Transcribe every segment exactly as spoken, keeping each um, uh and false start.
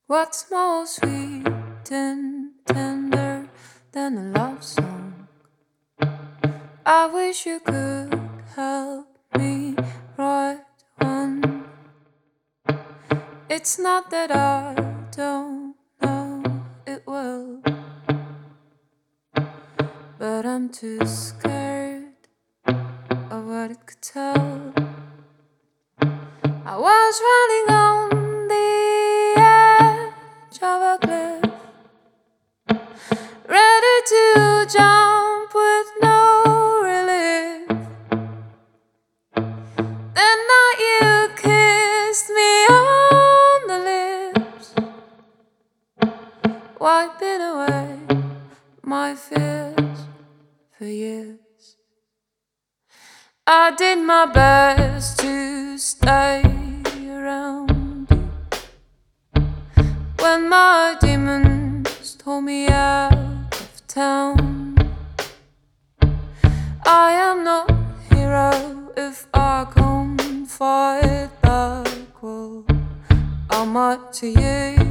What's more sweet and tender than a love song? I wish you could help me write one. It's not that I don't know it well, but I'm too scared of what it could tell. I was running on the edge of a cliff, ready to jump with no relief. Then night you kissed me on the lips, wiping away my fears for years. I did my best to stay around when my demons told me out of town. I am not a hero if I can't fight back. Well, I'm up to you.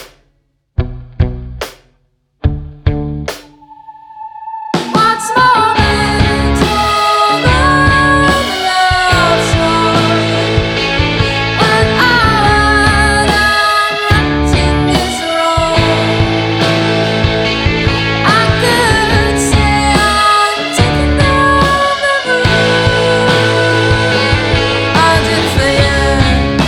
What's more than told on the love song? When all I'm writing is wrong, I could say I'm taking over the moon. I did for you.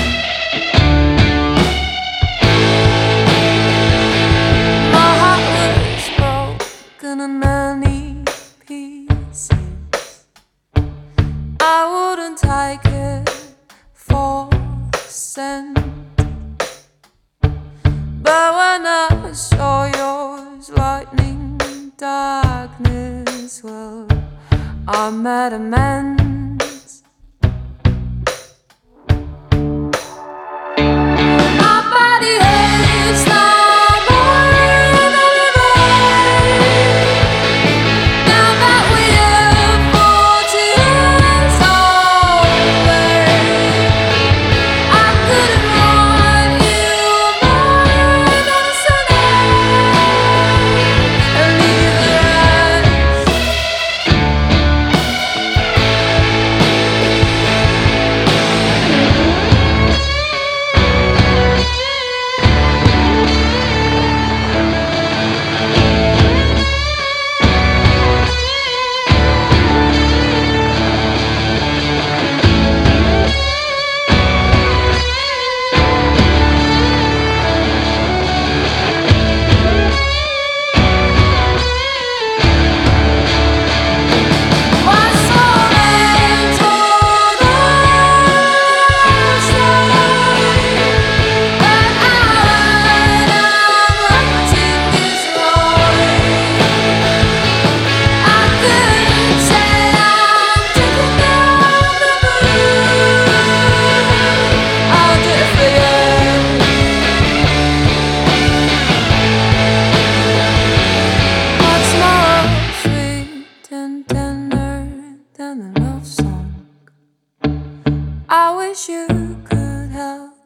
My heart was broken and many pieces. I wouldn't take it for a cent, but when I saw yours lightning darkness, well, I made amends. My body hurts now more than ever. Now that we're forty years older, I couldn't write you more than a sonnet and leave the rest. What's more than told on story? But all I'm writing is wrong. I could say I'm taking over the moon. I'll do it for you. What's more sweet and tender than a love song? I wish you could help